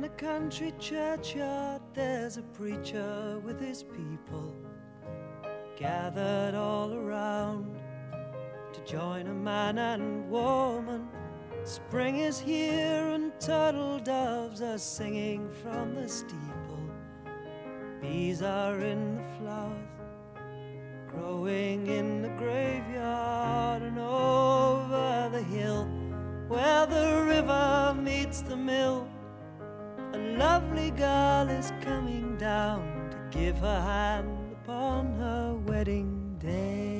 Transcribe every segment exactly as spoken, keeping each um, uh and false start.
a country churchyard there's a preacher with his people gathered all around to join a man and woman. Spring is here and turtle doves are singing from the steeple. Bees are in the flowers growing in the graveyard, and over the hill where the river meets the mill, a lovely girl is coming down to give her hand upon her wedding day.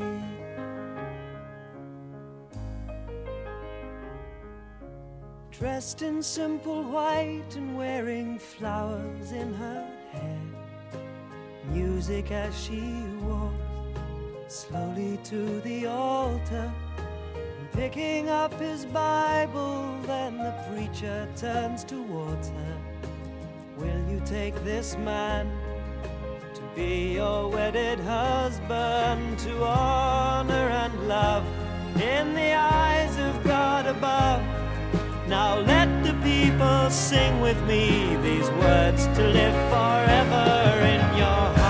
Dressed in simple white and wearing flowers in her hair, music as she walks slowly to the altar, and picking up his Bible, then the preacher turns towards her. Will you take this man to be your wedded husband, to honor and love in the eyes of God above? Now let the people sing with me these words to live forever in your heart.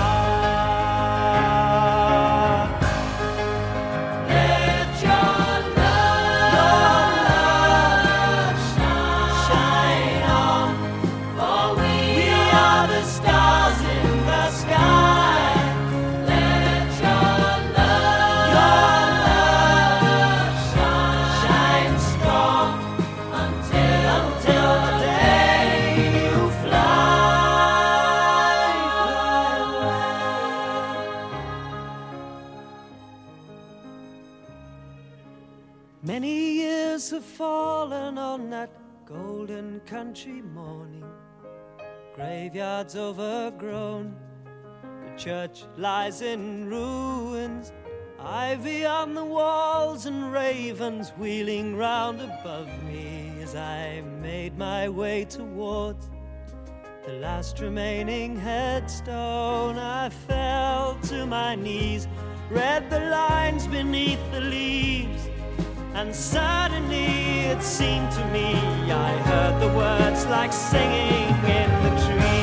Let your love, love shine on, for we, we are the stars in the sky. Let your love, love shine, shine strong until, until the day you fly, fly away. Many years have fallen on that golden country morning. Graveyards overgrown, the church lies in ruins. Ivy on the walls and ravens wheeling round above me as I made my way towards the last remaining headstone. I fell to my knees, read the lines beneath the leaves, and suddenly it seemed to me I heard the words like singing in the trees.